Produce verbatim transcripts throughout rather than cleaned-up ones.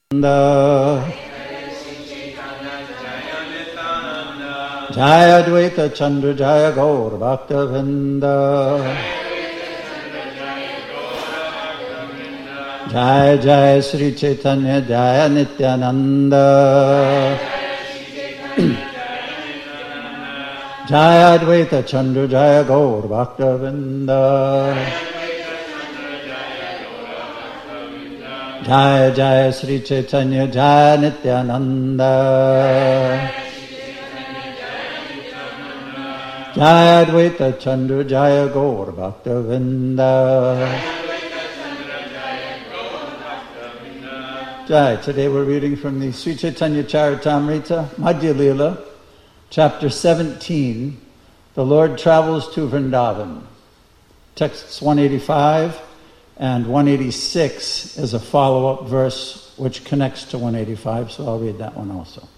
Jaya Advaita Chandra Jaya Gaur Bhakta Vrinda. Jaya Jaya Sri Chaitanya Jaya Nityananda. Jaya Advaita Chandra Jaya Gaur Bhakta Vrinda. Jaya Jaya Sri Chaitanya Jaya Nityananda. Jaya Advaita Chandra Jaya Gaur Bhakta Vrinda. Jai. Today we're reading from the Sri Chaitanya Charitamrita, Madhya Lila, chapter seventeen, The Lord Travels to Vrindavan. Texts one eighty-five and one eighty-six is a follow-up verse which connects to one eighty-five, so I'll read that one also.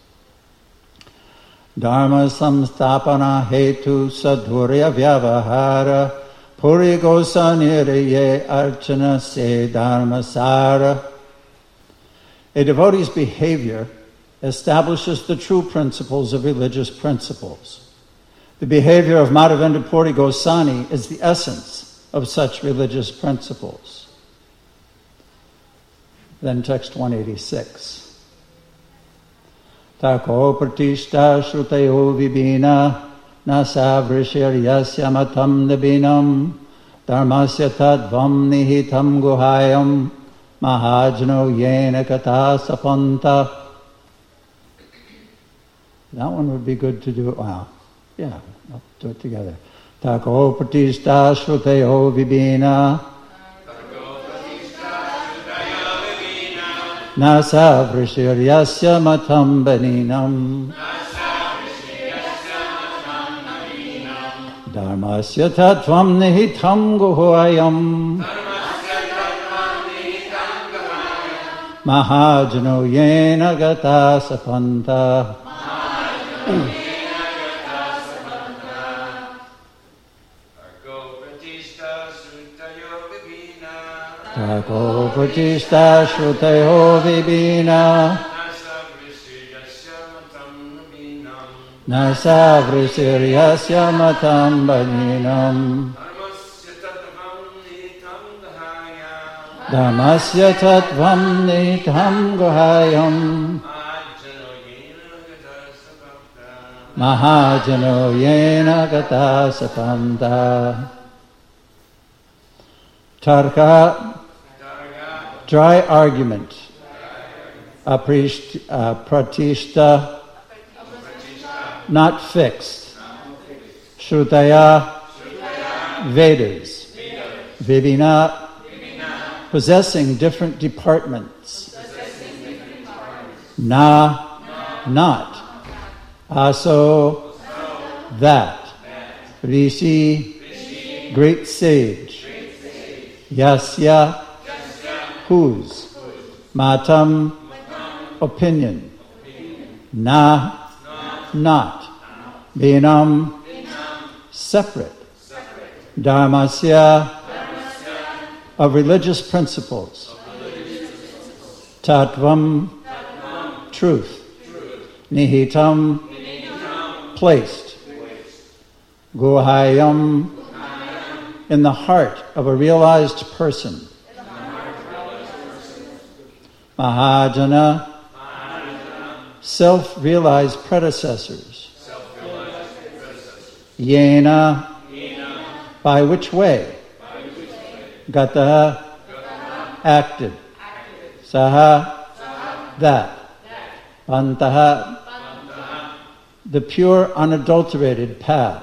Dharma samstapana hetu sadhurya vyavahara puri gosaniriye archana se dharma sara. A devotee's behavior establishes the true principles of religious principles. The behavior of Madhavendra Puri Goswami is the essence of such religious principles. Then text one eighty-six. Tako pratishta shrutayo vibhina nasa vrishiryasya matam nabinam dharmasya tadvam nihitam guhayam mahajno yena kata sapanta. That one would be good to do. Wow. Yeah, I'll do it together. Tako pratishta shrutayo vibhina nasa vrishiryasya matam baninam dharmasya tatvam nihitam guhayam mahajano yena gata sapanta. Tako pratishta shrutayo vibhina nasa vrishiryasya matam baninam dharmasya tatvam nihitam guhayam mahajano yena gata sapanta. Tarka, dry argument. Aprisht, uh, pratishta, not fixed. Shrutaya, Vedas. Vibhina, possessing different departments. Na, not. Aso, that. Rishi, great sage. Yasya, whose. Matam, opinion. Na, not. Binam, separate. Dharmasya, of religious principles. Tattvam, truth. Nihitam, placed. Guhayam, in the heart of a realized person. Mahajana, self-realized predecessors. Yena, by which way? Gata, acted. Saha, that. Pantaha, the pure unadulterated path.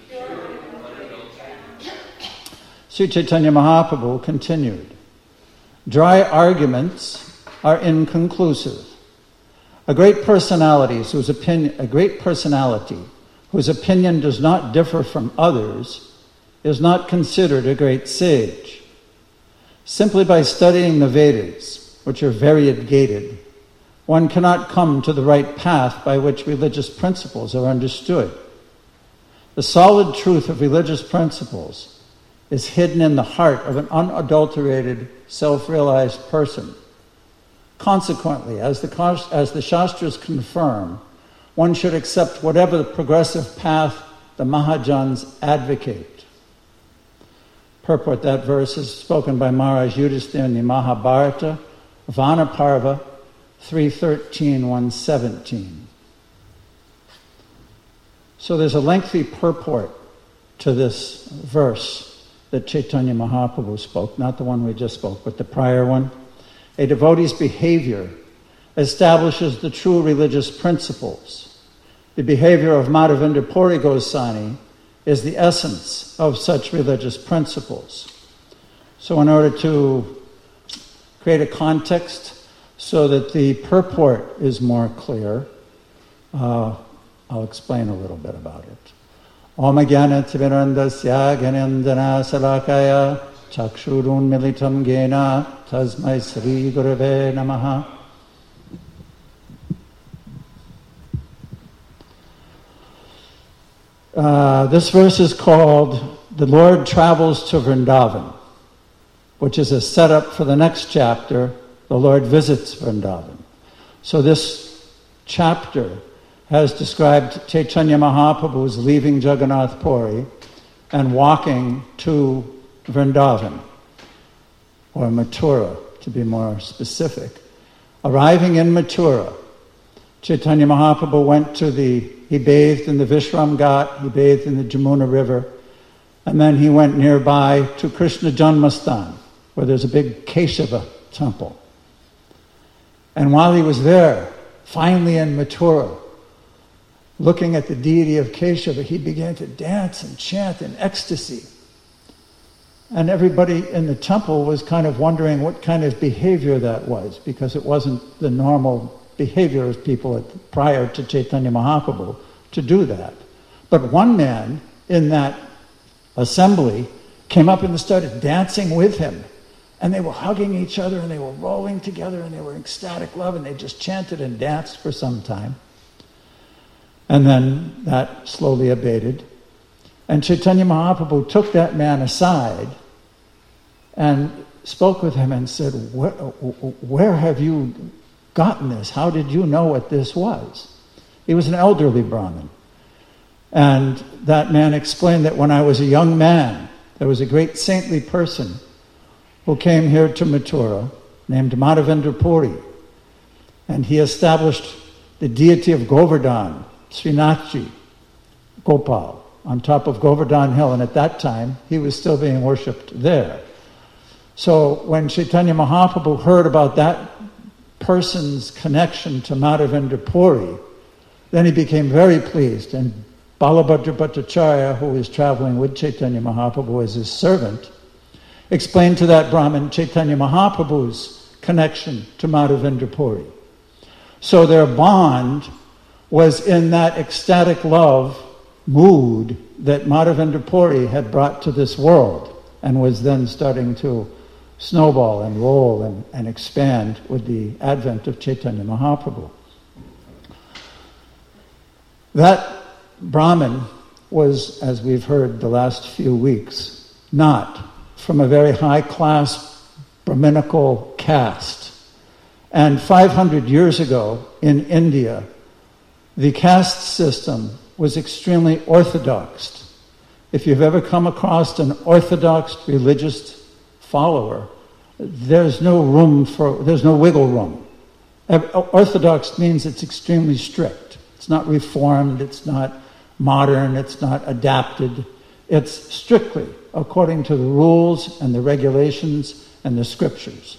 Sri Chaitanya Mahaprabhu continued, dry arguments are inconclusive. A great personality whose opinion, a great personality whose opinion does not differ from others is not considered a great sage. Simply by studying the Vedas, which are variegated, one cannot come to the right path by which religious principles are understood. The solid truth of religious principles is hidden in the heart of an unadulterated, self-realized person. Consequently, as the, as the Shastras confirm, one should accept whatever the progressive path the Mahajans advocate. Purport: that verse is spoken by Maharaj Yudhisthira in the Mahabharata, Vanaparva three thirteen, one seventeen. So there's a lengthy purport to this verse that Chaitanya Mahaprabhu spoke, not the one we just spoke, but the prior one. A devotee's behavior establishes the true religious principles. The behavior of Madhavendra Puri Goswami is the essence of such religious principles. So in order to create a context so that the purport is more clear, uh, I'll explain a little bit about it. Om Jnana Timirandasya Gyanandana Salakaya Chakshurun Militam Gena Tasmai Sri Gurave Namaha. Uh, this verse is called The Lord Travels to Vrindavan, which is a setup for the next chapter, The Lord Visits Vrindavan. So this chapter has described Chaitanya Mahaprabhu's leaving Jagannath Puri and walking to Vrindavan, or Mathura, to be more specific. Arriving in Mathura, Chaitanya Mahaprabhu went to the, he bathed in the Vishram Ghat, he bathed in the Jamuna River, and then he went nearby to Krishna Janmastan, where there's a big Keshava temple. And while he was there, finally in Mathura, looking at the deity of Keshava, he began to dance and chant in ecstasy. And everybody in the temple was kind of wondering what kind of behavior that was, because it wasn't the normal behavior of people at, prior to Chaitanya Mahaprabhu to do that. But one man in that assembly came up and started dancing with him. And they were hugging each other and they were rolling together and they were in ecstatic love and they just chanted and danced for some time. And then that slowly abated. And Chaitanya Mahaprabhu took that man aside and spoke with him and said, where, where have you gotten this? How did you know what this was? He was an elderly Brahmin. And that man explained that when I was a young man, there was a great saintly person who came here to Mathura named Madhavendra Puri. And he established the deity of Govardhan, Srinathji, Gopal, on top of Govardhan Hill. And at that time, he was still being worshipped there. So when Chaitanya Mahaprabhu heard about that person's connection to Madhavendra Puri, then he became very pleased. And Balabhadra Bhattacharya, who was traveling with Chaitanya Mahaprabhu as his servant, explained to that Brahmin Chaitanya Mahaprabhu's connection to Madhavendra Puri. So their bond was in that ecstatic love mood that Madhavendra Puri had brought to this world and was then starting to snowball and roll and, and expand with the advent of Chaitanya Mahaprabhu. That Brahmin was, as we've heard the last few weeks, not from a very high-class Brahminical caste. And five hundred years ago in India, the caste system was extremely orthodox. If you've ever come across an orthodox religious follower, there's no room for, there's no wiggle room. Orthodox means it's extremely strict. It's not reformed, it's not modern, it's not adapted. It's strictly according to the rules and the regulations and the scriptures.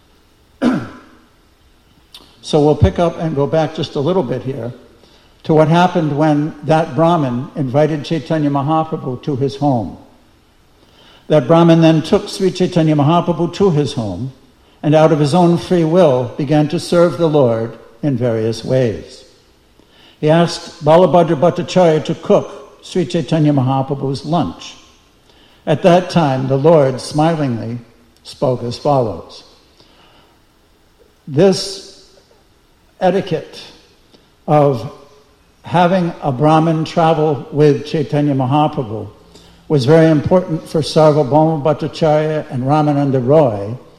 So we'll pick up and go back just a little bit here to what happened when that Brahmin invited Chaitanya Mahaprabhu to his home. That Brahmin then took Sri Chaitanya Mahaprabhu to his home and out of his own free will began to serve the Lord in various ways. He asked Balabhadra Bhattacharya to cook Sri Chaitanya Mahaprabhu's lunch. At that time, the Lord smilingly spoke as follows. This etiquette of having a Brahmin travel with Chaitanya Mahaprabhu was very important for Sarvabhauma Bhattacharya and Ramananda Roy,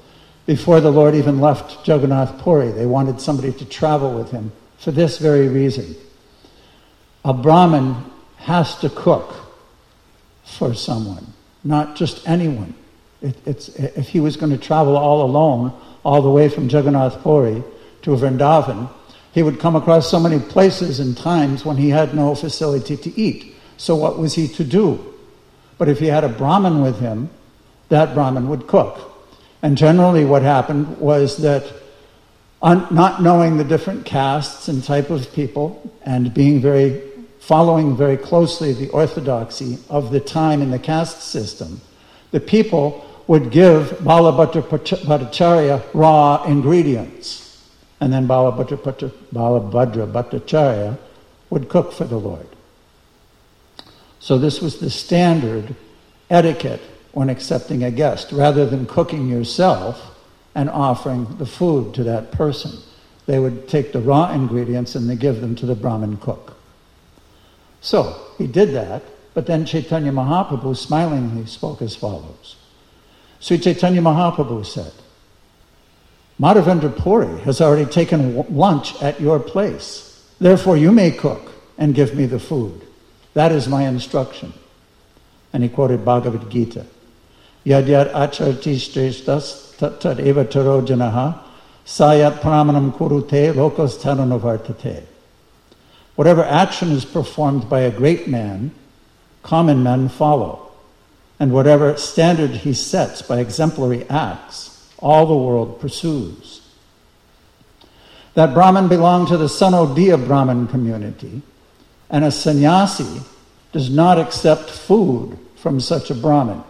before the Lord even left Jagannath Puri. They wanted somebody to travel with him for this very reason. A Brahmin has to cook for someone, not just anyone. It, it's, if he was going to travel all alone, all the way from Jagannath Puri to Vrindavan, he would come across so many places and times when he had no facility to eat. So what was he to do? But if he had a Brahmin with him, that Brahmin would cook. And generally what happened was that un- not knowing the different castes and type of people and being very, following very closely the orthodoxy of the time in the caste system, the people would give Balabhadra Bhattacharya raw ingredients. And then Balabhadra, Balabhadra Bhattacharya would cook for the Lord. So this was the standard etiquette when accepting a guest. Rather than cooking yourself and offering the food to that person, they would take the raw ingredients and they give them to the Brahmin cook. So he did that, but then Chaitanya Mahaprabhu smilingly spoke as follows. Sri Chaitanya Mahaprabhu said, Madhavendra Puri has already taken lunch at your place. Therefore you may cook and give me the food. That is my instruction. And he quoted Bhagavad Gita. Yad yad acharti shreshtas tat tat eva taro janaha sayat pramanam kurute lokos tarunavartate. Whatever action is performed by a great man, common men follow. And whatever standard he sets by exemplary acts, all the world pursues. That Brahmin belonged to the Sanodiya Brahmin community, and a sannyasi does not accept food from such a Brahmin.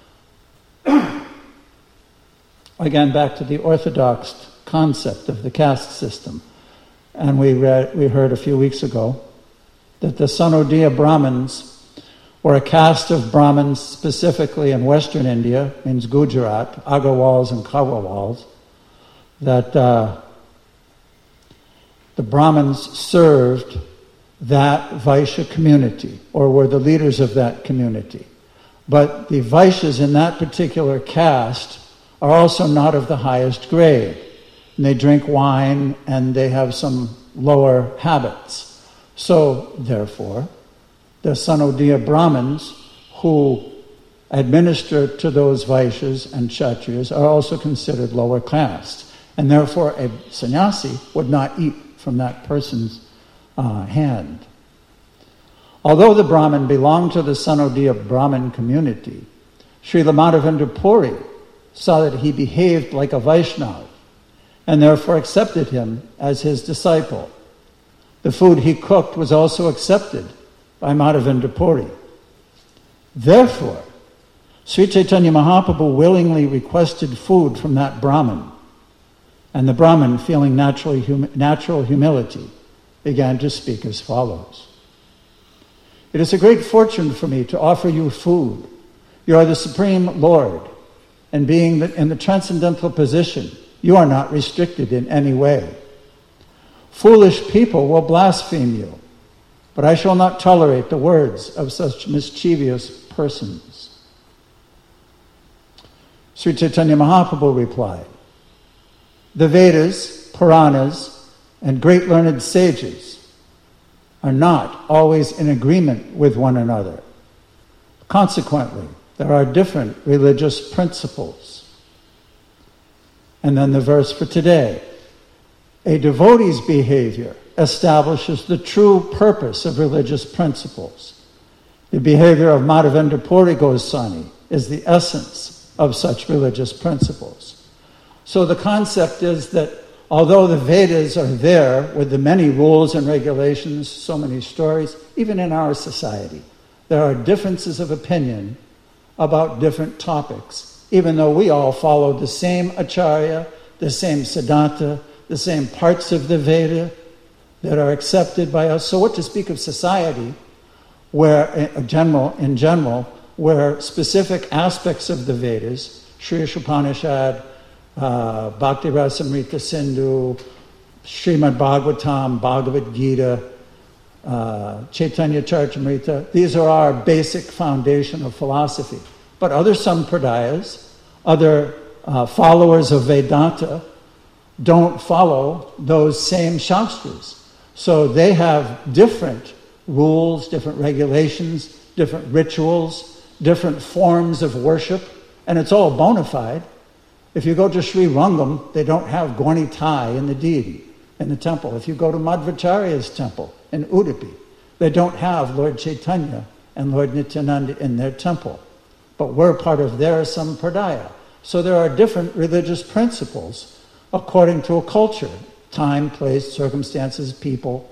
Again, back to the orthodox concept of the caste system. And we read, we heard a few weeks ago that the Sanodiya Brahmins were a caste of Brahmins specifically in Western India, means Gujarat, Agarwals and Kawawals, that uh, the Brahmins served that Vaishya community, or were the leaders of that community. But the Vaishyas in that particular caste are also not of the highest grade. And they drink wine and they have some lower habits. So, therefore, the Sanodiya Brahmins who administer to those Vaishyas and Kshatriyas are also considered lower caste. And therefore, a sannyasi would not eat from that person's uh, hand. Although the Brahmin belonged to the Sanodiya Brahmin community, Srila Madhavendra Puri saw that he behaved like a Vaishnava and therefore accepted him as his disciple. The food he cooked was also accepted by Madhavendra Puri. Therefore, Sri Chaitanya Mahaprabhu willingly requested food from that Brahmin, and the Brahmin, feeling naturally hum- natural humility, began to speak as follows. It is a great fortune for me to offer you food. You are the Supreme Lord, and being in the transcendental position, you are not restricted in any way. Foolish people will blaspheme you, but I shall not tolerate the words of such mischievous persons. Sri Chaitanya Mahaprabhu replied, the Vedas, Puranas, and great learned sages are not always in agreement with one another. Consequently, there are different religious principles. And then the verse for today. A devotee's behavior establishes the true purpose of religious principles. The behavior of Madhavendra Puri Goswami is the essence of such religious principles. So the concept is that although the Vedas are there with the many rules and regulations, so many stories, even in our society, there are differences of opinion about different topics, even though we all follow the same acharya, the same siddhanta, the same parts of the Veda that are accepted by us. So what to speak of society, where in general, in general, where specific aspects of the Vedas, Shri Upanishad, uh, Bhakti Rasamrita Sindhu, Srimad Bhagavatam, Bhagavad Gita, uh, Chaitanya Charitamrita, these are our basic foundation of philosophy. But other sampradayas, other uh, followers of Vedanta don't follow those same Shastras. So they have different rules, different regulations, different rituals, different forms of worship, and it's all bona fide. If you go to Sri Rangam, they don't have Gauni Thai in the deity, in the temple. If you go to Madhvacharya's temple in Udupi, they don't have Lord Chaitanya and Lord Nityananda in their temple. But we're part of their Sampradaya. So there are different religious principles according to a culture, time, place, circumstances, people.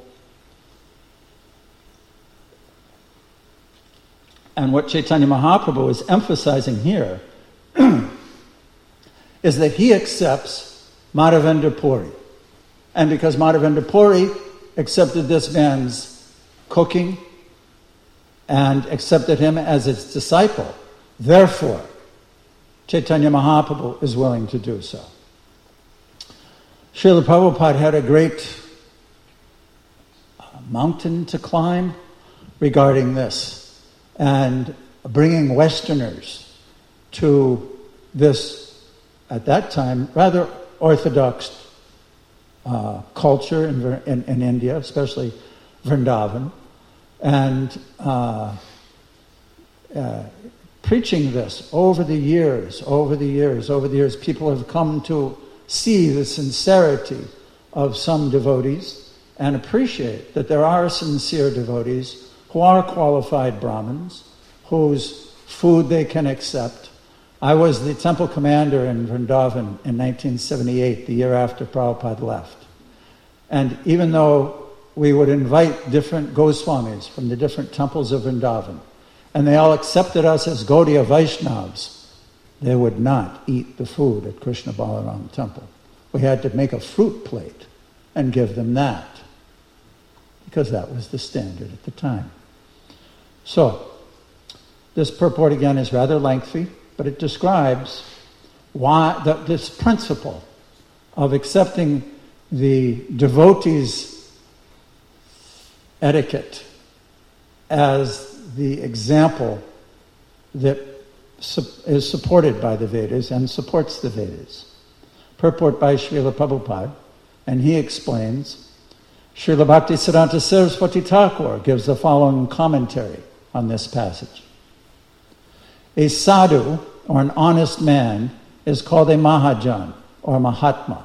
And what Chaitanya Mahaprabhu is emphasizing here is that he accepts Madhavendra Puri. And because Madhavendra Puri accepted this man's cooking and accepted him as his disciple, therefore, Chaitanya Mahaprabhu is willing to do so. Srila Prabhupada had a great mountain to climb regarding this, and bringing Westerners to this, at that time, rather orthodox uh, culture in, in, in India, especially Vrindavan, and uh, uh, preaching this over the years, over the years, over the years, people have come to see the sincerity of some devotees and appreciate that there are sincere devotees who are qualified Brahmins, whose food they can accept. I was the temple commander in Vrindavan in nineteen seventy-eight, the year after Prabhupada left. And even though we would invite different Goswamis from the different temples of Vrindavan, and they all accepted us as Gaudiya Vaishnavas, they would not eat the food at Krishna Balaram temple. We had to make a fruit plate and give them that, because that was the standard at the time. So, this purport again is rather lengthy, but it describes why the, this principle of accepting the devotee's etiquette as the example that is supported by the Vedas and supports the Vedas. Purport by Srila Prabhupada, and he explains, Srila Bhaktisiddhanta Saraswati Thakur gives the following commentary on this passage. A sadhu, or an honest man, is called a Mahajan, or Mahatma.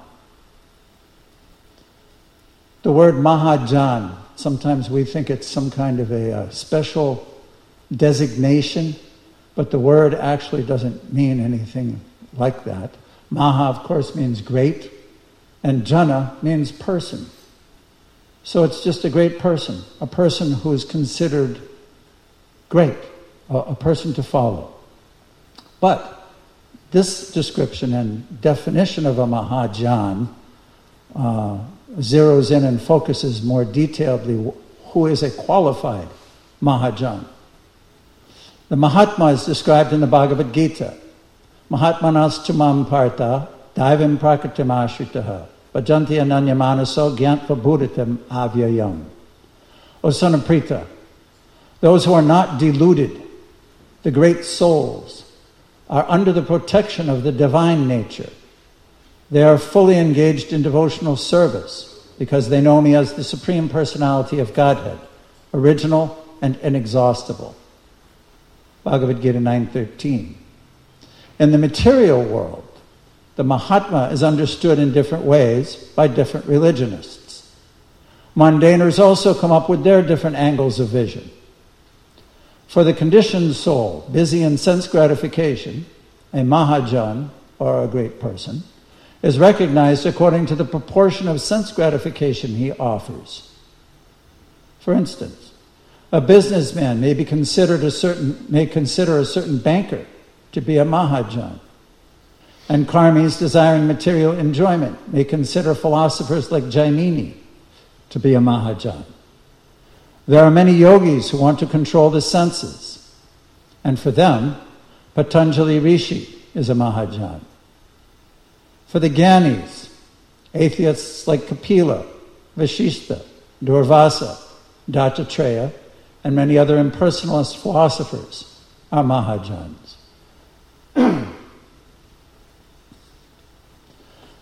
The word Mahajan, sometimes we think it's some kind of a, a special designation, but the word actually doesn't mean anything like that. Maha, of course, means great, and Jana means person. So it's just a great person, a person who is considered great, a, a person to follow. But this description and definition of a Mahajan uh, zeroes in and focuses more detailedly who is a qualified Mahajan. The Mahatma is described in the Bhagavad Gita. Mahatmanas tumam partha daivam prakritim ashritaha bhajanti ananyamanaso gyantva bhuditam avyayam. O son of Pritha, those who are not deluded, the great souls, are under the protection of the divine nature. They are fully engaged in devotional service because they know me as the Supreme Personality of Godhead, original and inexhaustible. Bhagavad Gita nine thirteen. In the material world, the Mahatma is understood in different ways by different religionists. Mundaners also come up with their different angles of vision. For the conditioned soul, busy in sense gratification, a Mahajan, or a great person, is recognized according to the proportion of sense gratification he offers. For instance, a businessman may be considered a certain may consider a certain banker to be a Mahajan, and karmis desiring material enjoyment may consider philosophers like Jainini to be a Mahajan. There are many yogis who want to control the senses, and for them, Patanjali Rishi is a Mahajan. For the Gyanis, atheists like Kapila, Vashishta, Durvasa, Dattatreya, and many other impersonalist philosophers are Mahajans.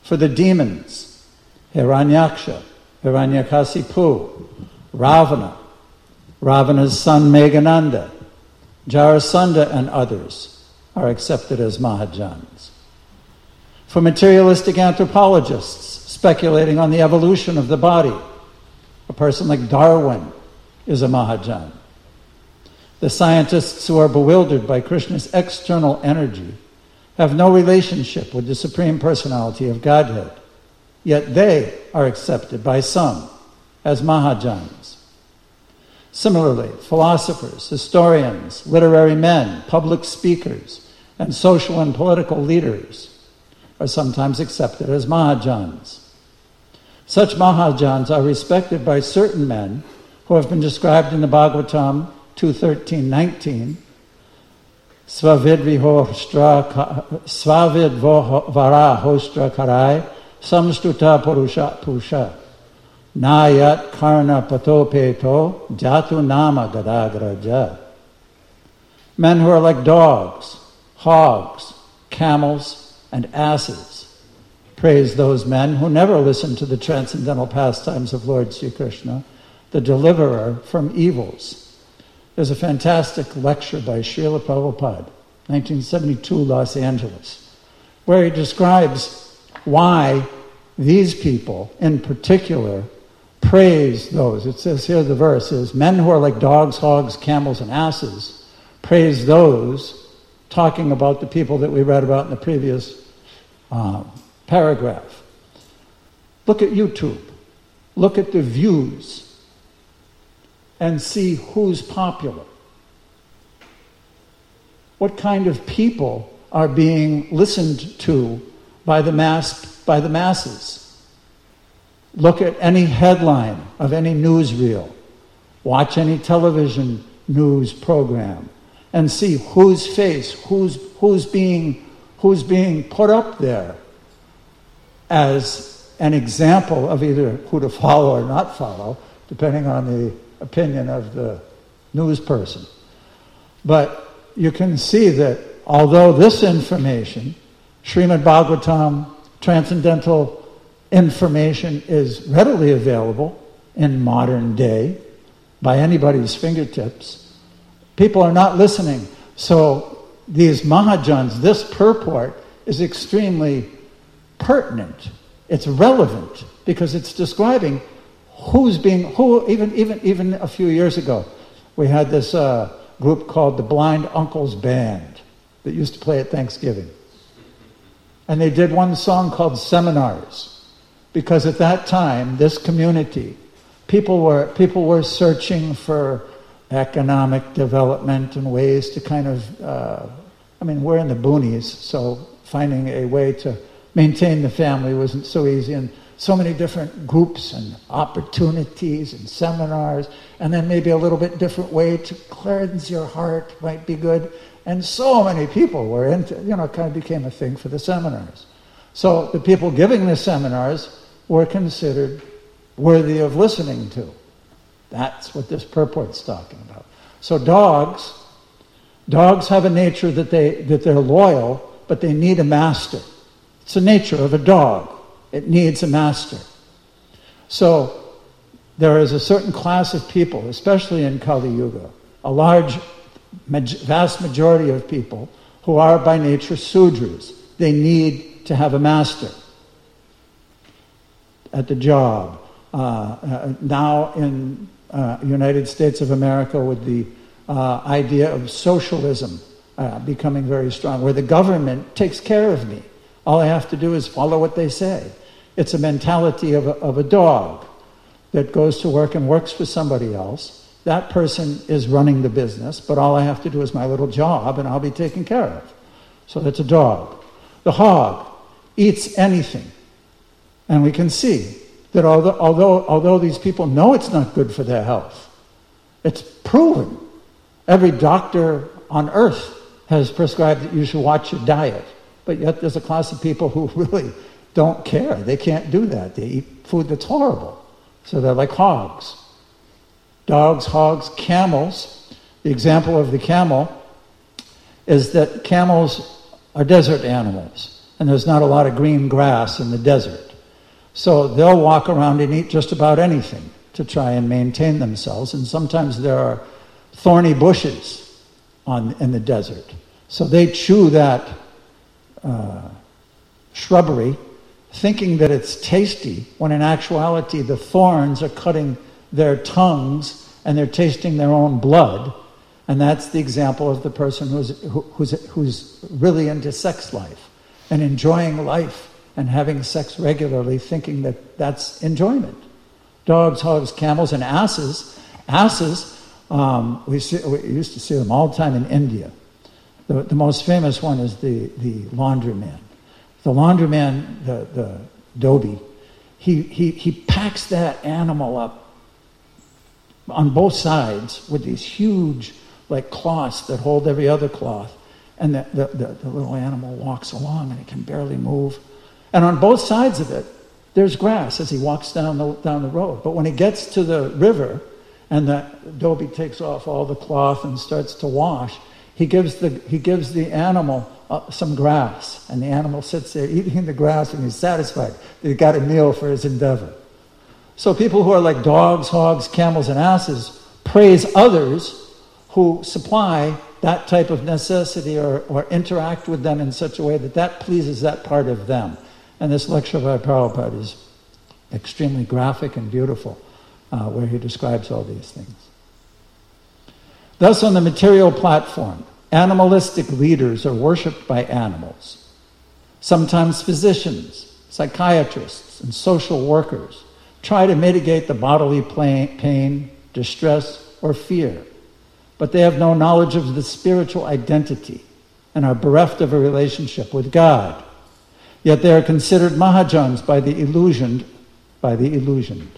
for the demons, Hiranyaksha, Hiranyakasipu, Ravana, Ravana's son Meghananda, Jarasandha, and others are accepted as Mahajans. For materialistic anthropologists speculating on the evolution of the body, a person like Darwin is a Mahajan. The scientists who are bewildered by Krishna's external energy have no relationship with the Supreme Personality of Godhead, yet they are accepted by some as Mahajans. Similarly, philosophers, historians, literary men, public speakers, and social and political leaders are sometimes accepted as Mahajans. Such Mahajans are respected by certain men who have been described in the Bhagavatam two thirteen nineteen, Svavidvara hostra karai samstuta purusha pusha nayat karna patopeto jatu nama gadagraja. Men who are like dogs, hogs, camels, and asses. Praise those men who never listen to the transcendental pastimes of Lord Sri Krishna, the deliverer from evils. There's a fantastic lecture by Srila Prabhupada, nineteen seventy-two, Los Angeles, where he describes why these people in particular praise those. It says here, the verse is, men who are like dogs, hogs, camels, and asses, praise those, talking about the people that we read about in the previous uh, paragraph. Look at YouTube. Look at the views and see who's popular. What kind of people are being listened to by the mass, by the masses? Look at any headline of any newsreel. Watch any television news program and see whose face, who's who's being who's being put up there as an example of either who to follow or not follow, depending on the opinion of the news person. But you can see that although this information, Srimad Bhagavatam, transcendental information, is readily available in modern day by anybody's fingertips, people are not listening. So these Mahajans, this purport is extremely pertinent. It's relevant because it's describing who's being, who, even even even a few years ago, we had this uh, group called the Blind Uncles Band that used to play at Thanksgiving. And they did one song called Seminars, because at that time, this community, people were people were searching for economic development and ways to kind of, uh, I mean, we're in the boonies, so finding a way to maintain the family wasn't so easy, and so many different groups and opportunities and seminars, and then maybe a little bit different way to cleanse your heart might be good. And so many people were into, you know, it kind of became a thing for the seminars. So the people giving the seminars were considered worthy of listening to. That's what this purport's talking about. So dogs, dogs have a nature that they that they're loyal, but they need a master. It's the nature of a dog. It needs a master. So there is a certain class of people, especially in Kali Yuga, a large, vast majority of people who are by nature Sudras. They need to have a master at the job. Uh, uh, now in uh, United States of America, with the uh, idea of socialism uh, becoming very strong, where the government takes care of me. All I have to do is follow what they say. It's a mentality of a, of a dog that goes to work and works for somebody else. That person is running the business, but all I have to do is my little job and I'll be taken care of. So that's a dog. The hog eats anything. And we can see that although, although, although these people know it's not good for their health, it's proven. Every doctor on earth has prescribed that you should watch your diet. But yet there's a class of people who really don't care. They can't do that. They eat food that's horrible. So they're like hogs. Dogs, hogs, camels. The example of the camel is that camels are desert animals. and there's not a lot of green grass in the desert. So they'll walk around and eat just about anything to try and maintain themselves, and sometimes there are thorny bushes on in the desert. So they chew that uh, shrubbery, thinking that it's tasty, when in actuality the thorns are cutting their tongues and they're tasting their own blood. And that's the example of the person who's, who, who's, who's really into sex life and enjoying life and having sex regularly, thinking that that's enjoyment. Dogs, hogs, camels, and asses. Asses, um, we, see, we used to see them all the time in India. The, the most famous one is the, the laundryman. The laundryman, the, the dhobi, he, he, he packs that animal up on both sides with these huge like cloths that hold every other cloth, and the, the, the, the little animal walks along and it can barely move. And on both sides of it, there's grass as he walks down the, down the road. But when he gets to the river and the dhobi takes off all the cloth and starts to wash, he gives the, he gives the animal uh, some grass, and the animal sits there eating the grass, and he's satisfied that he got a meal for his endeavor. So people who are like dogs, hogs, camels, and asses praise others who supply that type of necessity or, or interact with them in such a way that that pleases that part of them. And this lecture by Prabhupada is extremely graphic and beautiful, uh, where he describes all these things. Thus, on the material platform, animalistic leaders are worshipped by animals. Sometimes physicians, psychiatrists, and social workers try to mitigate the bodily pain, distress, or fear, but they have no knowledge of the spiritual identity and are bereft of a relationship with God. Yet they are considered Mahajans by the illusioned, by the illusioned.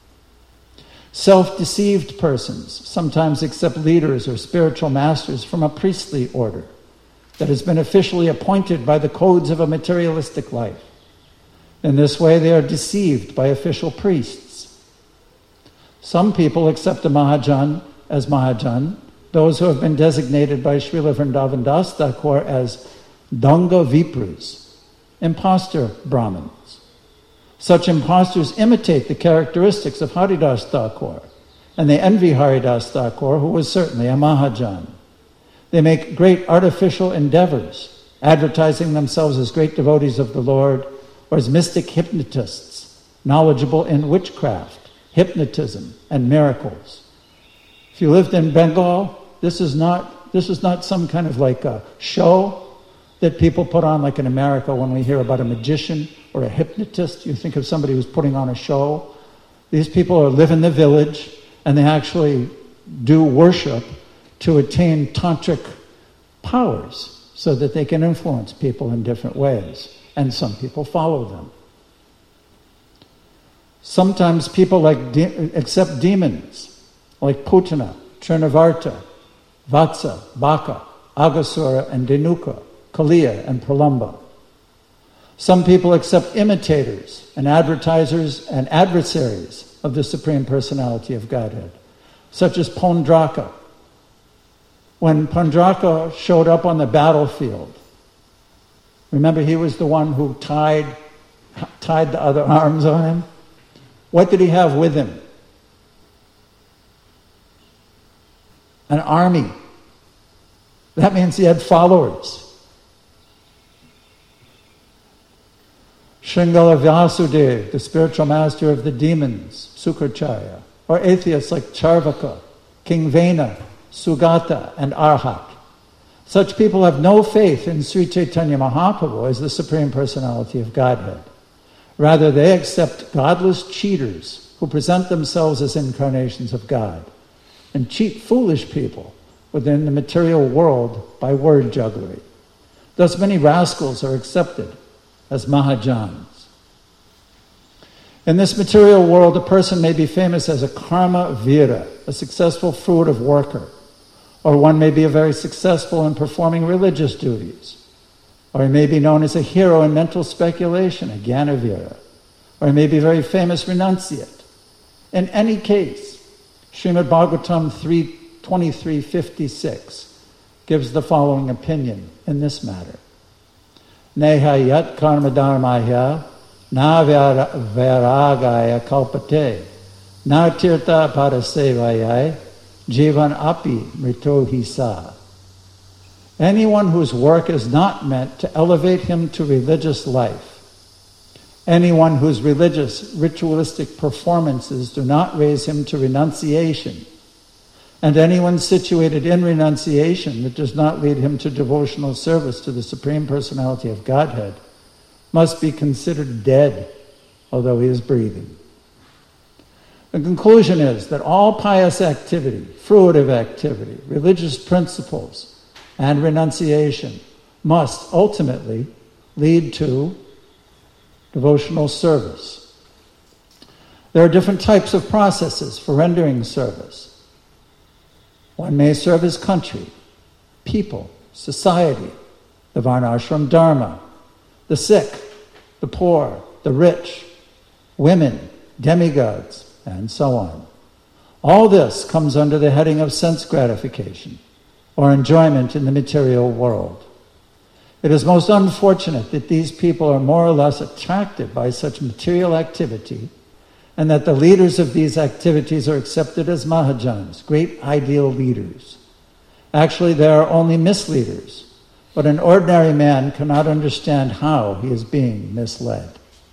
Self-deceived persons sometimes accept leaders or spiritual masters from a priestly order that has been officially appointed by the codes of a materialistic life. In this way, they are deceived by official priests. Some people accept a Mahajan as Mahajan, those who have been designated by Srila Vrindavan Das Thakur as Danga Vipras, impostor Brahmins. Such impostors imitate the characteristics of Haridas Thakur, and they envy Haridas Thakur, who was certainly a Mahajan. They make great artificial endeavors, advertising themselves as great devotees of the Lord, or as mystic hypnotists, knowledgeable in witchcraft, hypnotism, and miracles. If you lived in Bengal, this is not this is not some kind of like a show that people put on, like in America when we hear about a magician or a hypnotist. You think of somebody who's putting on a show. These people are, live in the village, and they actually do worship to attain tantric powers so that they can influence people in different ways. And some people follow them. Sometimes people like de- accept demons, like Putana, Trinavarta, Vatsa, Baka, Agasura, and Denuka, Kaliya, and Pralamba. Some people accept imitators and advertisers and adversaries of the Supreme Personality of Godhead, such as Pondraka. When Pondraka showed up on the battlefield, remember he was the one who tied, tied the other arms on him? What did he have with him? An army. That means he had followers. Shringala Vyasudev, the spiritual master of the demons, Sukracharya, or atheists like Charvaka, King Vena, Sugata, and Arhat. Such people have no faith in Sri Chaitanya Mahaprabhu as the Supreme Personality of Godhead. Rather, they accept godless cheaters who present themselves as incarnations of God and cheat foolish people within the material world by word jugglery. Thus, many rascals are accepted as Mahajans. In this material world, a person may be famous as a karma vira, a successful fruitive worker, or one may be very successful in performing religious duties, or he may be known as a hero in mental speculation, a Gyanavira, or he may be a very famous renunciate. In any case, Srimad Bhagavatam three twenty-three fifty-six gives the following opinion in this matter. neha yat karma dharmaya na vairagaya kalpate na tirtha parasevayai jivan api mrito hisa. Anyone whose work is not meant to elevate him to religious life, anyone whose religious, ritualistic performances do not raise him to renunciation, and anyone situated in renunciation that does not lead him to devotional service to the Supreme Personality of Godhead, must be considered dead, although he is breathing. The conclusion is that all pious activity, fruitive activity, religious principles, and renunciation must ultimately lead to devotional service. There are different types of processes for rendering service. One may serve his country, people, society, the Varnashram Dharma, the sick, the poor, the rich, women, demigods, and so on. All this comes under the heading of sense gratification, or enjoyment in the material world. It is most unfortunate that these people are more or less attracted by such material activity, and that the leaders of these activities are accepted as Mahajans, great ideal leaders. Actually, they are only misleaders, but an ordinary man cannot understand how he is being misled.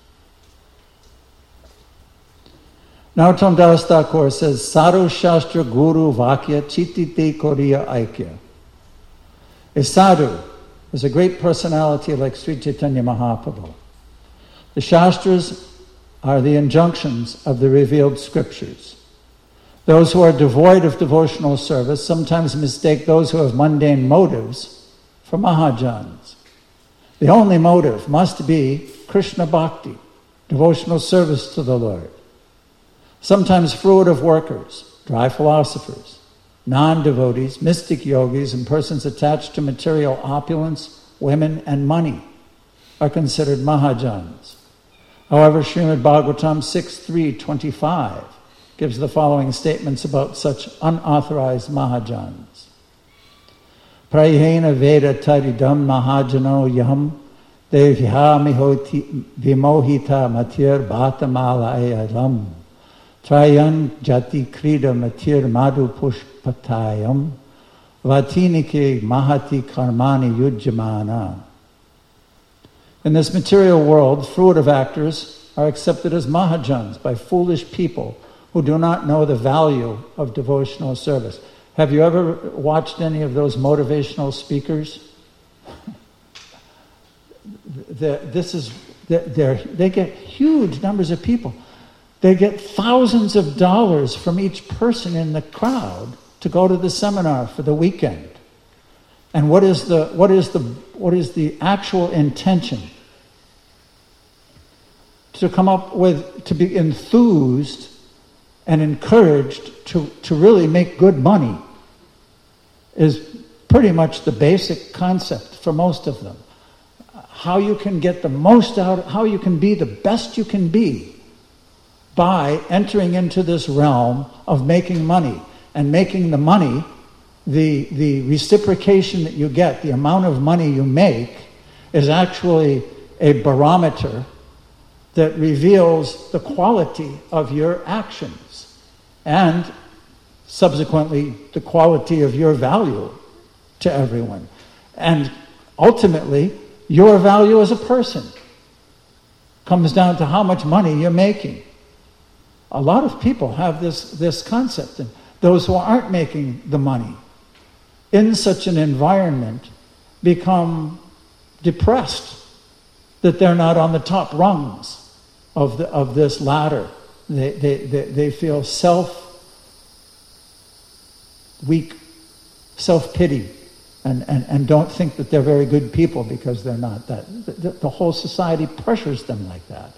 Narottam Das Thakur says, Sadhu Shastra Guru Vakya Chitite Koriya Aikya. A sadhu is a great personality like Sri Chaitanya Mahaprabhu. The Shastras are the injunctions of the revealed scriptures. Those who are devoid of devotional service sometimes mistake those who have mundane motives for Mahajans. The only motive must be Krishna Bhakti, devotional service to the Lord. Sometimes fruitive workers, dry philosophers, non-devotees, mystic yogis, and persons attached to material opulence, women, and money are considered Mahajans. However, Srimad Bhagavatam six three twenty-five gives the following statements about such unauthorized Mahajans. Prayena Veda Taridam Mahajano Yam Devya Vimohita Matir Bhatamala Ayalam Trayan Jati Krida Matir Madhu Pushpatayam Vatinike Mahati Karmani Yujamana. In this material world, fruitive actors are accepted as Mahajans by foolish people who do not know the value of devotional service. Have you ever watched any of those motivational speakers? this is they're, they get huge numbers of people. They get thousands of dollars from each person in the crowd to go to the seminar for the weekend. And what is the what is the what is the actual intention? To come up with, to be enthused and encouraged to, to really make good money is pretty much the basic concept for most of them. How you can get the most out, how you can be the best you can be by entering into this realm of making money, and making the money, the, the reciprocation that you get, the amount of money you make, is actually a barometer that reveals the quality of your actions and subsequently the quality of your value to everyone. And ultimately, your value as a person comes down to how much money you're making. A lot of people have this, this concept, and those who aren't making the money in such an environment become depressed that they're not on the top rungs of the, of this ladder. They, they, they, they feel self weak, self-pity, and, and, and don't think that they're very good people because they're not that. The, the whole society pressures them like that.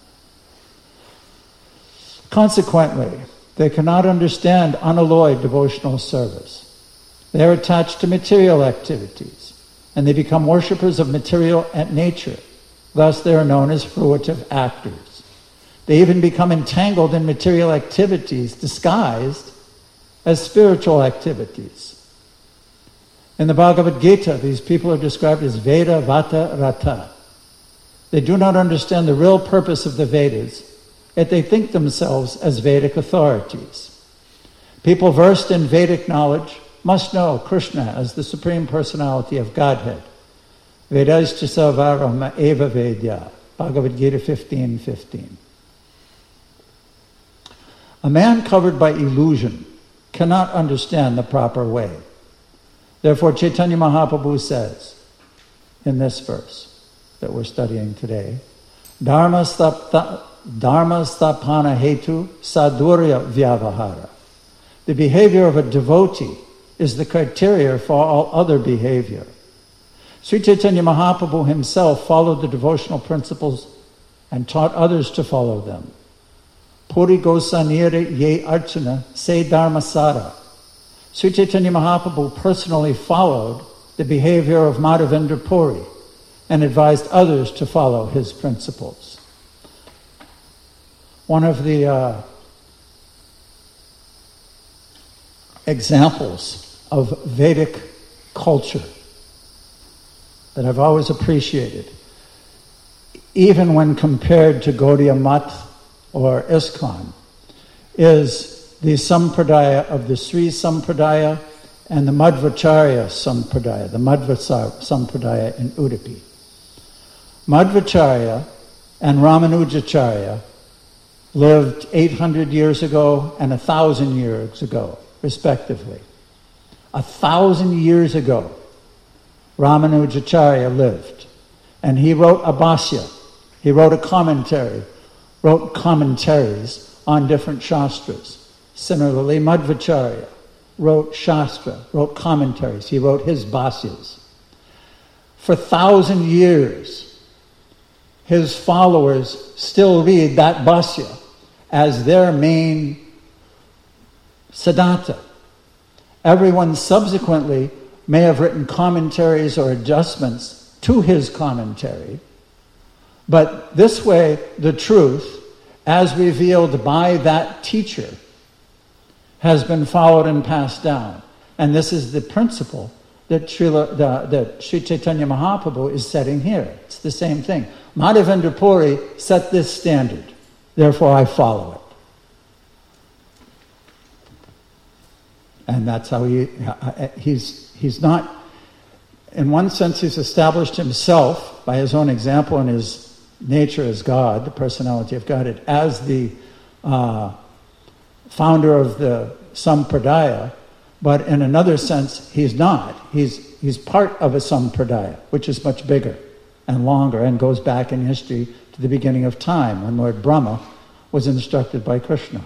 Consequently, they cannot understand unalloyed devotional service. They are attached to material activities, and they become worshippers of material and nature. Thus, they are known as fruitive actors. They even become entangled in material activities disguised as spiritual activities. In the Bhagavad Gita, these people are described as Veda Vata Rata. They do not understand the real purpose of the Vedas, yet they think themselves as Vedic authorities. People versed in Vedic knowledge must know Krishna as the Supreme Personality of Godhead. Vedaischa sarvaram eva vedya. Bhagavad Gita fifteen fifteen. A man covered by illusion cannot understand the proper way. Therefore, Chaitanya Mahaprabhu says in this verse that we're studying today, Dharma stapana hetu sadurya vyavahara. The behavior of a devotee is the criteria for all other behavior. Sri Chaitanya Mahaprabhu himself followed the devotional principles and taught others to follow them. Puri gosanire ye archana se dharmasara. Sri Chaitanya Mahaprabhu personally followed the behavior of Madhavendra Puri and advised others to follow his principles. One of the uh, examples of Vedic culture that I've always appreciated, even when compared to Gaudiya Math or ISKCON, is the Sampradaya of the Sri Sampradaya and the Madhvacharya Sampradaya, the Madhva Sampradaya in Udupi. Madhvacharya and Ramanujacharya lived eight hundred years ago and one thousand years ago, respectively. A thousand years ago, Ramanujacharya lived, and he wrote a bhashya. He wrote a commentary, wrote commentaries on different shastras. Similarly, Madhvacharya wrote shastra, wrote commentaries. He wrote his bhashyas. For a thousand years, his followers still read that bhashya as their main siddhanta. Everyone subsequently may have written commentaries or adjustments to his commentary, but this way the truth, as revealed by that teacher, has been followed and passed down. And this is the principle that Srila, the, that Sri Chaitanya Mahaprabhu is setting here. It's the same thing. Madhavendra Puri set this standard, therefore I follow it. And that's how he, he's, he's not, in one sense he's established himself by his own example and his nature as God, the personality of Godhead, as the uh, founder of the Sampradaya, but in another sense he's not. He's, he's part of a Sampradaya, which is much bigger and longer and goes back in history to the beginning of time when Lord Brahma was instructed by Krishna.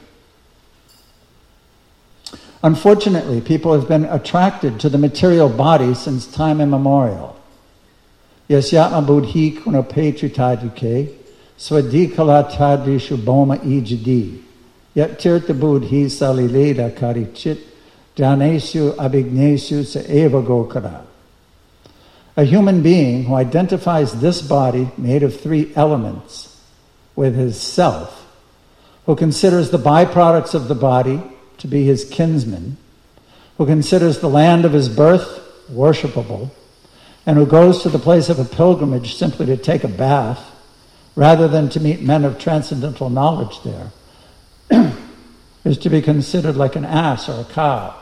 Unfortunately, people have been attracted to the material body since time immemorial. Yasyatma buddhi kunapetritadike swadikala tadrishu boma ijadi yat tirtha buddhi salileda karichit janeshu abhigneshu sa eva gokara. A human being who identifies this body made of three elements with his self, who considers the byproducts of the body to be his kinsmen, who considers the land of his birth worshipable, and who goes to the place of a pilgrimage simply to take a bath, rather than to meet men of transcendental knowledge there, is to be considered like an ass or a cow.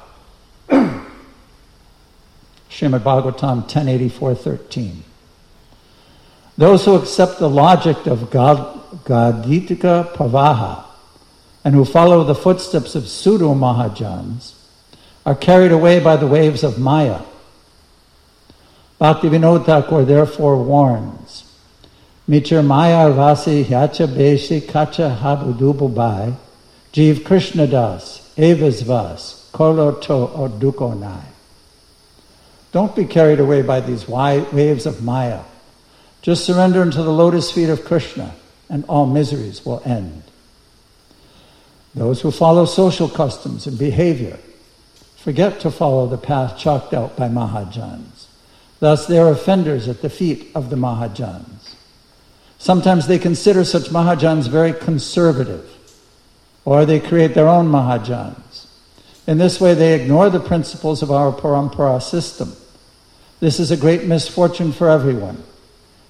Srimad Bhagavatam ten eighty-four thirteen. Those who accept the logic of Gaditika Pravaha and who follow the footsteps of pseudo Mahajans are carried away by the waves of Maya. Bhaktivinoda Thakur therefore warns, Michir Maya Rasi Hyacha Beshi Kacha Habudububai Jeev Krishna Das Evasvas Koloto Oduko Nai. Don't be carried away by these waves of Maya. Just surrender into the lotus feet of Krishna and all miseries will end. Those who follow social customs and behavior forget to follow the path chalked out by Mahajans. Thus they are offenders at the feet of the Mahajans. Sometimes they consider such Mahajans very conservative, or they create their own Mahajans. In this way they ignore the principles of our Parampara system. This is a great misfortune for everyone.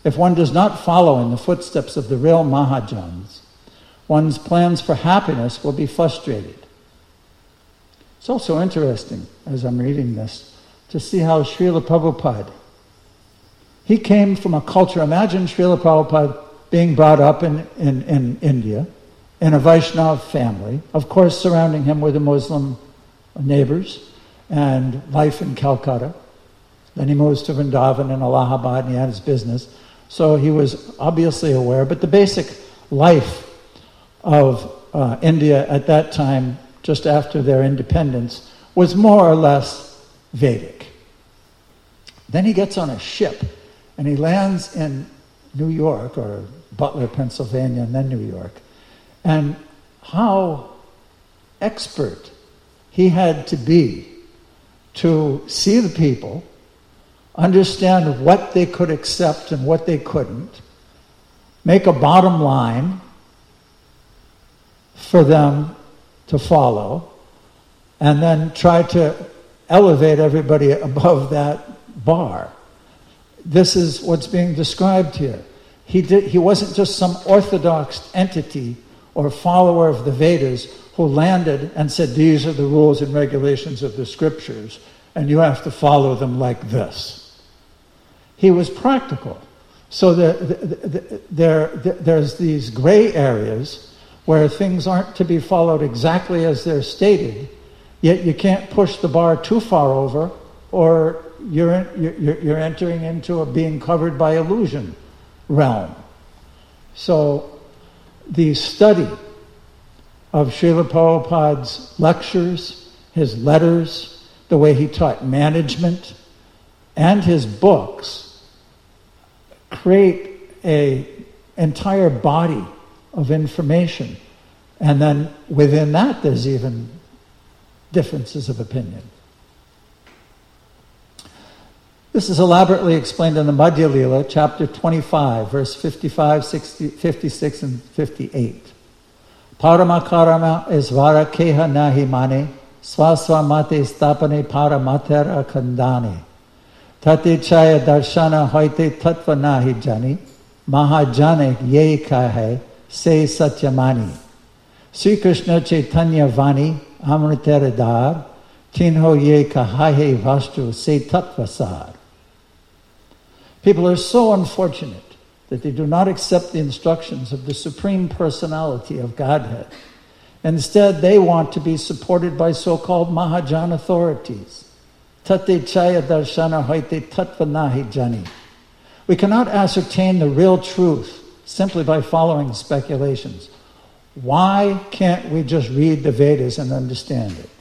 If one does not follow in the footsteps of the real Mahajans, one's plans for happiness will be frustrated. It's also interesting, as I'm reading this, to see how Srila Prabhupada, he came from a culture, imagine Srila Prabhupada being brought up in, in, in India, in a Vaishnava family, of course surrounding him were the Muslim neighbors, and life in Calcutta. Then he moves to Vrindavan and Allahabad, and he had his business. So he was obviously aware, but the basic life of uh, India at that time, just after their independence, was more or less Vedic. Then he gets on a ship, and he lands in New York, or Butler, Pennsylvania, and then New York. And how expert he had to be to see the people, understand what they could accept and what they couldn't, make a bottom line for them to follow, and then try to elevate everybody above that bar. This is what's being described here. He did, he wasn't just some orthodox entity or follower of the Vedas who landed and said, these are the rules and regulations of the scriptures, and you have to follow them like this. He was practical. So the, the, the, there, the, there's these gray areas where things aren't to be followed exactly as they're stated, yet you can't push the bar too far over, or you're, you're, you're entering into a being covered by illusion realm. So the study of Srila Prabhupada's lectures, his letters, the way he taught management, and his books create an entire body of information. And then within that, there's even differences of opinion. This is elaborately explained in the Madhya Lila, chapter twenty-five, verse fifty-five, sixty, fifty-six, and fifty-eight. Paramakarama isvara keha nahi mane, swasva mate stapane paramatera khandane. Tate chaya darshana hoite tattva nahi jani, mahajane ye kahe, se satyamani. Sri Krishna Chaitanya Vani, amritera dar, tinho ye kahahe vastu, se tattvasar. People are so unfortunate that they do not accept the instructions of the Supreme Personality of Godhead. Instead, they want to be supported by so-called Mahajan authorities. Tate chaya darshana hoite tattva nahi jani. We cannot ascertain the real truth simply by following speculations. Why can't we just read the Vedas and understand it?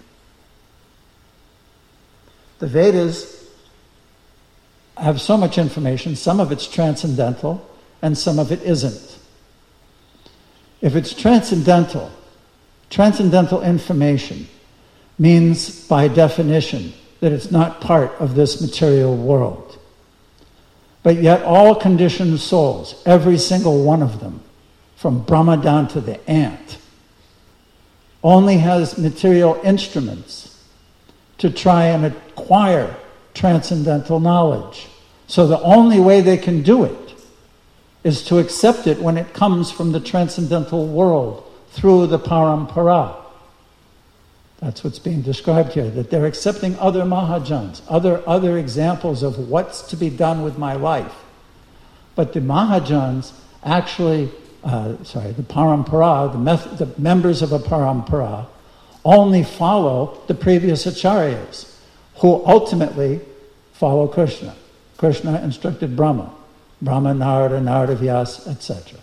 The Vedas have so much information, some of it's transcendental, and some of it isn't. If it's transcendental, transcendental information means, by definition, that it's not part of this material world. But yet all conditioned souls, every single one of them, from Brahma down to the ant, only has material instruments to try and acquire transcendental knowledge. So the only way they can do it is to accept it when it comes from the transcendental world through the parampara. That's what's being described here, that they're accepting other Mahajans, other, other examples of what's to be done with my life. But the Mahajans actually, uh, sorry, the parampara, the, meth- the members of a parampara, only follow the previous acharyas, who ultimately follow Krishna. Krishna instructed Brahma, Brahma, Narada, Narada Vyas, et cetera.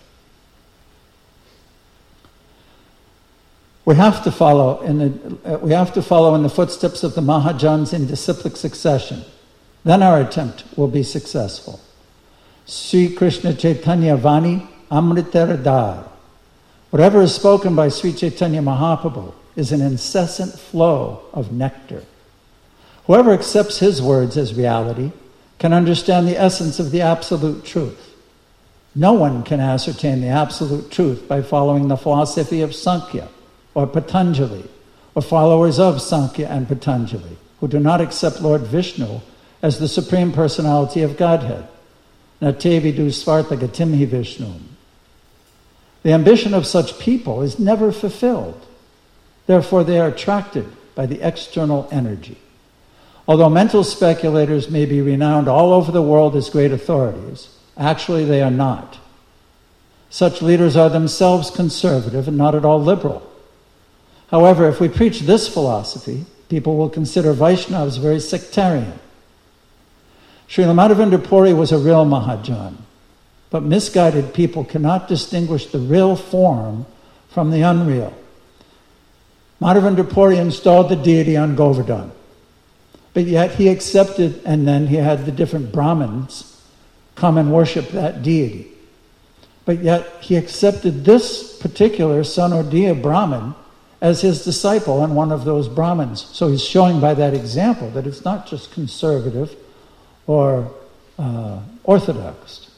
We have to follow in the uh, we have to follow in the footsteps of the Mahajans in disciplic succession. Then our attempt will be successful. Sri Krishna Chaitanya Vani Amritera Dar. Whatever is spoken by Sri Chaitanya Mahaprabhu is an incessant flow of nectar. Whoever accepts his words as reality can understand the essence of the absolute truth. No one can ascertain the absolute truth by following the philosophy of Sankhya or Patanjali, or followers of Sankhya and Patanjali, who do not accept Lord Vishnu as the Supreme Personality of Godhead. Nate vidu svarta gatimhi Vishnum. The ambition of such people is never fulfilled. Therefore, they are attracted by the external energy. Although mental speculators may be renowned all over the world as great authorities, actually they are not. Such leaders are themselves conservative and not at all liberal. However, if we preach this philosophy, people will consider Vaishnavas very sectarian. Srila Madhavendra Puri was a real Mahajan, but misguided people cannot distinguish the real form from the unreal. Madhavendra Puri installed the deity on Govardhan, but yet he accepted, and then he had the different Brahmins come and worship that deity. But yet he accepted this particular Sanodia Brahmin as his disciple and one of those Brahmins. So he's showing by that example that it's not just conservative or uh, orthodox.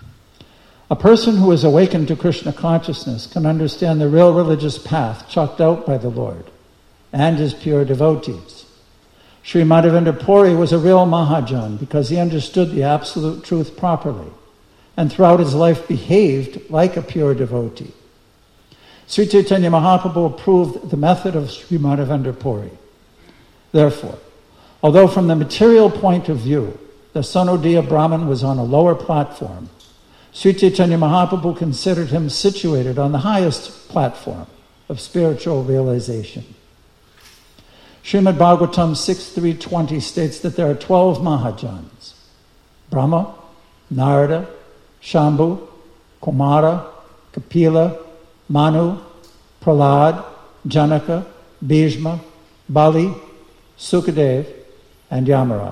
A person who is awakened to Krishna consciousness can understand the real religious path chalked out by the Lord and his pure devotees. Sri Madhavendra Puri was a real Mahajan because he understood the absolute truth properly and throughout his life behaved like a pure devotee. Sri Chaitanya Mahaprabhu approved the method of Sri Madhavendra Puri. Therefore, although from the material point of view, the Sanodia Brahmin was on a lower platform, Sri Chaitanya Mahaprabhu considered him situated on the highest platform of spiritual realization. Srimad Bhagavatam six three twenty states that there are twelve Mahajans: Brahma, Narada, Shambhu, Kumara, Kapila, Manu, Prahlad, Janaka, Bhishma, Bali, Sukadev, and Yamaraj.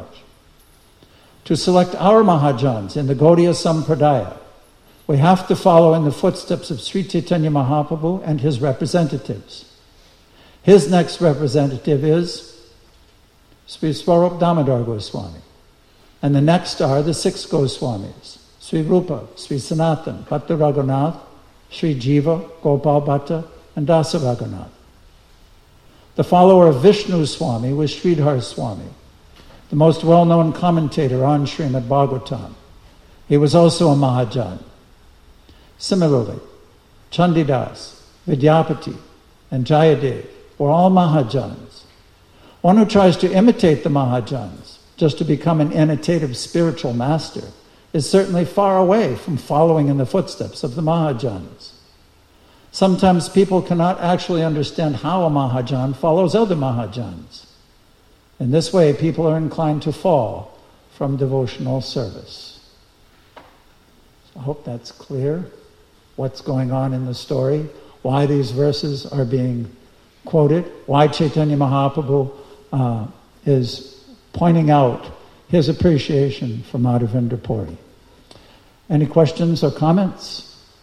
To select our Mahajans in the Gaudiya Sampradaya, we have to follow in the footsteps of Sri Chaitanya Mahaprabhu and his representatives. His next representative is Sri Swarup Damodar Goswami, and the next are the six Goswamis: Sri Rupa, Sri Sanatan, Bhatta Raghunath, Sri Jiva, Gopal Bhatta, and Dasa Raghunath. The follower of Vishnu Swami was Sridhar Swami, the most well-known commentator on Srimad Bhagavatam. He was also a Mahajan. Similarly, Chandidas, Vidyapati, and Jayadev were all Mahajans. One who tries to imitate the Mahajans, just to become an imitative spiritual master, is certainly far away from following in the footsteps of the Mahajans. Sometimes people cannot actually understand how a Mahajan follows other Mahajans. In this way, people are inclined to fall from devotional service. So I hope that's clear, what's going on in the story, why these verses are being quoted, why Chaitanya Mahaprabhu uh, is pointing out his appreciation for Madhavendra Puri. Any questions or comments?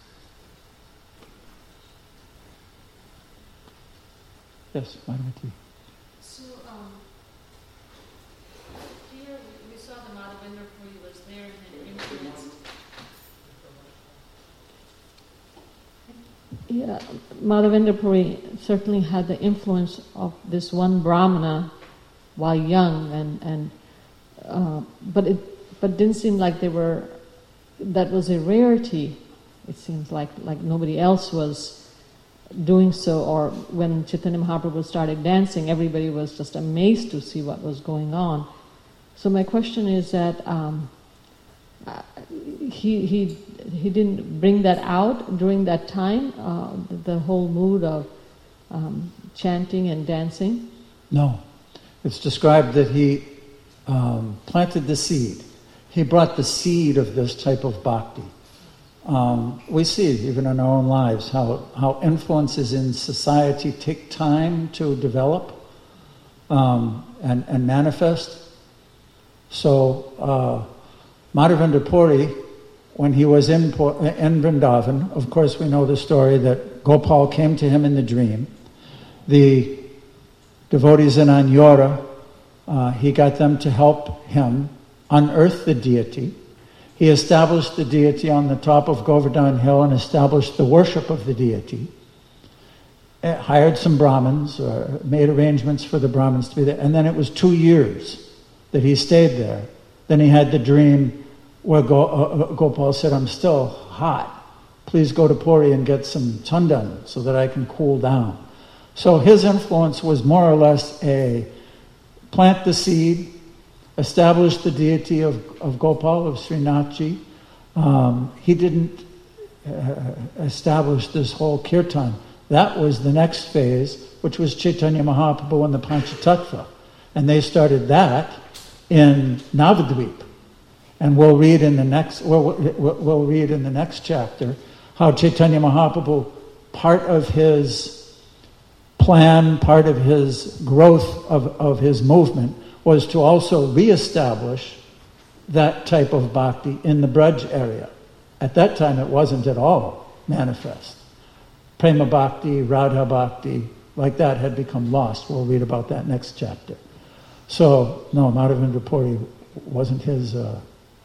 Yes, Madhavati. So, um, here we saw the Madhavendra Puri was there and influenced. Yeah, Madhavendra Puri certainly had the influence of this one Brahmana while young, and and uh, but it but didn't seem like they were. That was a rarity. It seems like like nobody else was doing so. Or when Chaitanya Mahaprabhu started dancing, everybody was just amazed to see what was going on. So my question is that um, uh, he he he didn't bring that out during that time, uh, the, the whole mood of um, chanting and dancing. No, it's described that he um, planted the seed. He brought the seed of this type of bhakti. Um, we see, even in our own lives, how, how influences in society take time to develop um, and, and manifest. So, uh, Madhavendra Puri, when he was in, in Vrindavan, of course we know the story that Gopal came to him in the dream. The devotees in Anyora, uh, he got them to help him unearth the deity. He established the deity on the top of Govardhan Hill and established the worship of the deity. It hired some Brahmins, or made arrangements for the Brahmins to be there. And then it was two years that he stayed there. Then he had the dream where Go, uh, Gopal said, I'm still hot. Please go to Puri and get some chandan so that I can cool down. So his influence was more or less a plant the seed, establish the deity of, of Gopal, of Srinathji. Um, he didn't uh, establish this whole kirtan. That was the next phase, which was Chaitanya Mahaprabhu and the Panchatattva. And they started that in Navadvip. And we'll read in the next we'll, we'll read in the next chapter how Chaitanya Mahaprabhu, part of his plan, part of his growth of, of his movement was to also reestablish that type of bhakti in the Braj area. At that time it wasn't at all manifest. Prema bhakti, Radha bhakti, like that had become lost. We'll read about that next chapter. So, no, Madhavendra Puri wasn't his uh,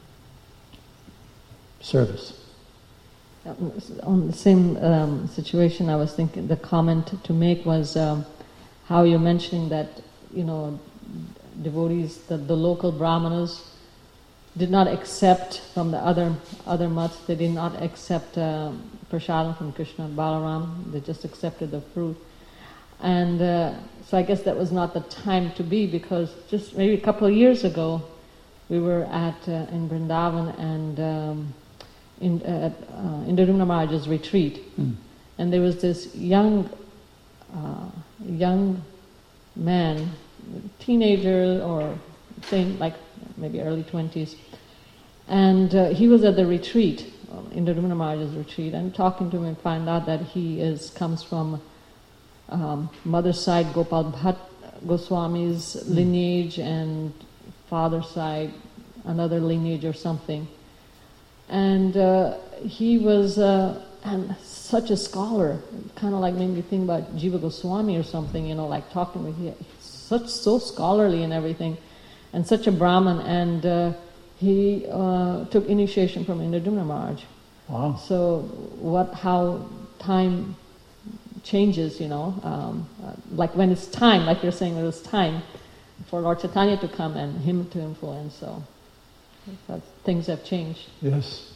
service. On the same um, situation, I was thinking, the comment to make was um, how you're mentioning that, you know, devotees, the, the local brahmanas did not accept from the other other mats, they did not accept uh, prasadam from Krishna and Balaram, they just accepted the fruit. And uh, so I guess that was not the time to be, because just maybe a couple of years ago, we were at uh, in Vrindavan and um, in uh, at uh, Indradyumna Maharaj's retreat, mm. and there was this young uh, young man, teenager or same like maybe early twenties, and uh, he was at the retreat, uh, Indradyumna Maharaj's retreat, and talking to him and find out that he is comes from um, mother's side Gopal Bhatt Goswami's mm. lineage, and father's side another lineage or something. And uh, he was uh, and such a scholar, kind of like made me think about Jiva Goswami or something, you know, like talking with him, such so scholarly and everything, and such a Brahmin, and uh, he uh, took initiation from Indradyumna Maharaj. Wow. So what, how time changes, you know, um, uh, like when it's time, like you're saying, it was time for Lord Chaitanya to come and him to influence, so that things have changed. Yes.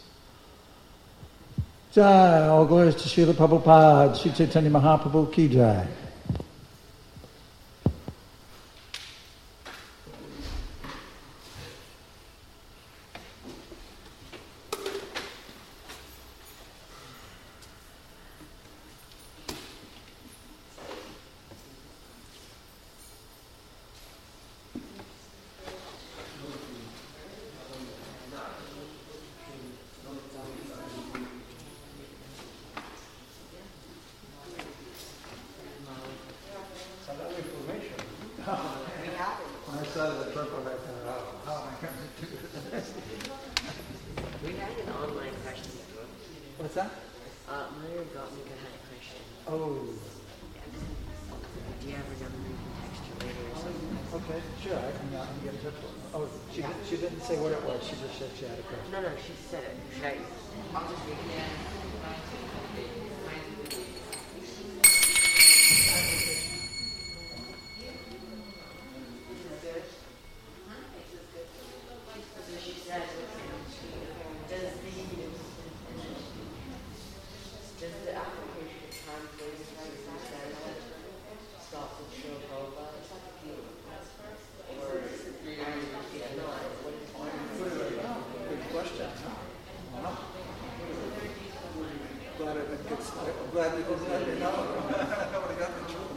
Jai, all glories to Srila Prabhupada, Sri Chaitanya Mahaprabhu ki jai. What's that? Uh, Mother got me had a question. Oh. Do you have her number you can text her later or something? Okay, sure, I can, uh, I can get in touch with her. Oh, she, Yeah. did, she didn't say what it was, she just said she had a question. No, no, she said it. Should I? I'll just read it. Glad we didn't let me know. I would have gotten in trouble.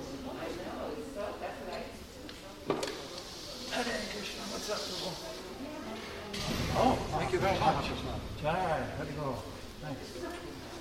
Hare Krishna, what's up, Prabhu? Oh, thank you very much. Jai, how'd it go? Thanks.